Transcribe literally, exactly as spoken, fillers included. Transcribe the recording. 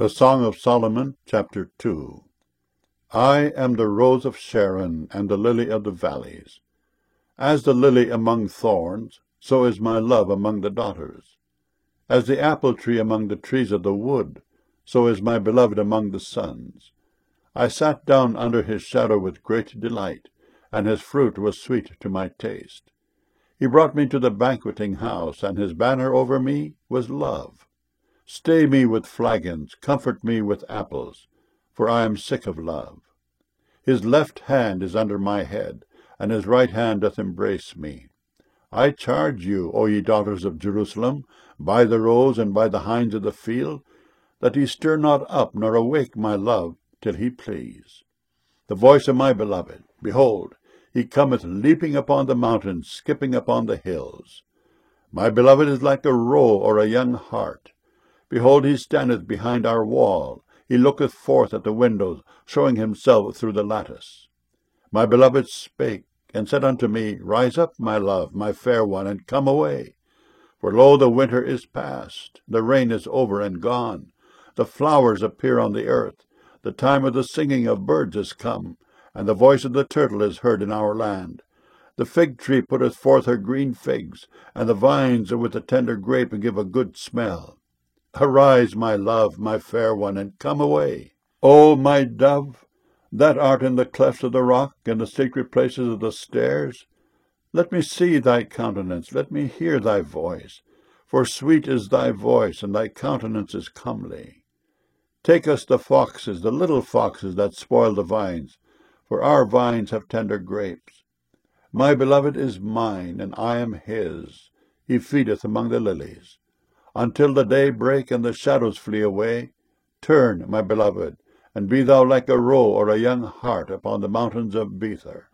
The Song of Solomon, chapter two. I am the rose of Sharon and the lily of the valleys. As the lily among thorns, so is my love among the daughters. As the apple tree among the trees of the wood, so is my beloved among the sons. I sat down under his shadow with great delight, and his fruit was sweet to my taste. He brought me to the banqueting house, and his banner over me was love. Stay me with flagons, comfort me with apples, for I am sick of love. His left hand is under my head, and his right hand doth embrace me. I charge you, O ye daughters of Jerusalem, by the roes and by the hinds of the field, that ye stir not up nor awake my love till he please. The voice of my beloved, behold, he cometh leaping upon the mountains, skipping upon the hills. My beloved is like a roe or a young hart. Behold, he standeth behind our wall. He looketh forth at the windows, showing himself through the lattice. My beloved spake, and said unto me, Rise up, my love, my fair one, and come away. For lo, the winter is past, the rain is over and gone. The flowers appear on the earth. The time of the singing of birds is come, and the voice of the turtle is heard in our land. The fig tree putteth forth her green figs, and the vines with the tender grape give a good smell. Arise, my love, my fair one, and come away. O my dove, that art in the clefts of the rock, and the secret places of the stairs, let me see thy countenance, let me hear thy voice, for sweet is thy voice, and thy countenance is comely. Take us the foxes, the little foxes that spoil the vines, for our vines have tender grapes. My beloved is mine, and I am his. He feedeth among the lilies. Until the day break and the shadows flee away, turn, my beloved, and be thou like a roe or a young hart upon the mountains of Bether.